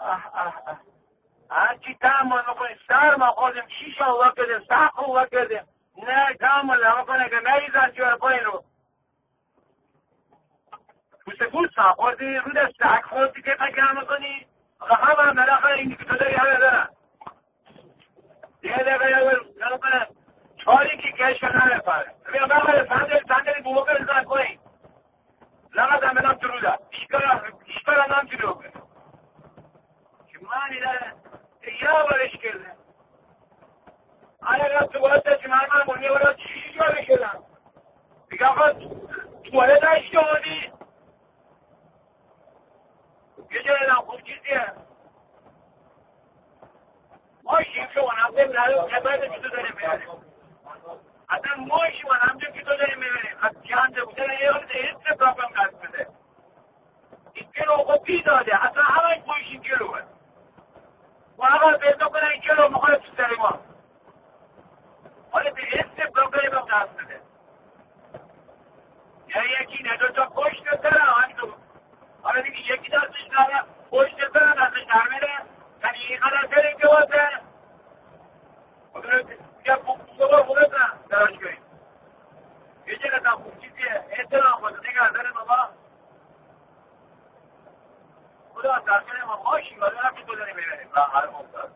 هرچی تحمل میکنیم سر ما خوردیم 6 الله کردیم سخت الله کردیم نه تحمل نمیکنه که نریزن جوار پایین رو پوست خوردی رو دستک خوردی که تکر میکنی همه هم ملاخر اینی که تو داری همه دارن دیگه دقیقه نمیکنه چاری که کشکر نمیپره ببین بقیه صندلی بومو برزن کنی لغت هم بدم تو رو ده اشکال هم هم تو رو بگه که معنی داره یا برش کرده آیا تو باید دستی من منی برای چی جوابه شدم بگه آقا توالت داشته بودی یه جایدم خوب چیزیه ماشیم شما نمده نباید که تو داریم میبریم اصلا ماشیم نمده که تو داریم میبریم از چند بوده یه وقت هیچ پراپم دست بده این کلو خوبی داده اصلا همه ماشین کلوه و اول پیدا کنه این کلو مخواه تو سری ما حالا به هیچ پراپم دست بده یا یکی نه دو تا پشت داره همینطور حالا دیگه یکی دستش داره پشت داره دستش در میره یعنی این قدر داریم که واسه یه بومو خودت نه دراش کنیم یه جگه خوب چیزیه احترام خود نگه داره بابا خدا درکنه ما ماشی و دارم که تو داریم میبریم و هر ممتاز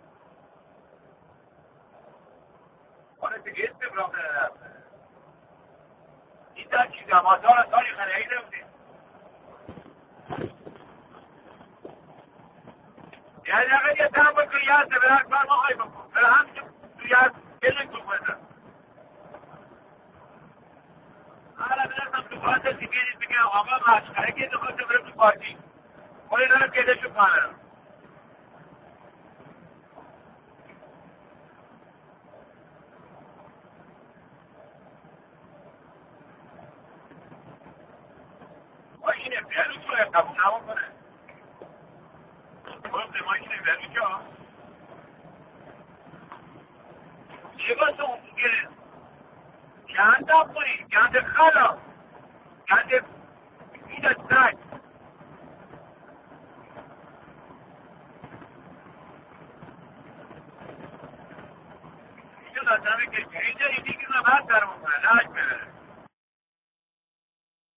حالا دیگه اسم برام داره دست این در چیزه ما تاریخ نهیده بودیم یعنی اگر یه تحمل کنی یاسته برای اکبر ما خواهی بکن برای همچه تو یاد بلک بکنه حالا برسم تو خاطر سی بیدید بگم آقا مشکره که تو خاطر برم تو پارتی ولی دارم کده شو کنم ماشینه بیارو تو قبول نمون کنه گفته ماشینه بیارو جا چه باسه اون گره گنده خوری گنده خلا گنده این سگ اینجا دادمه که اینجا این دیگه نباید درمون کنه لاش ببره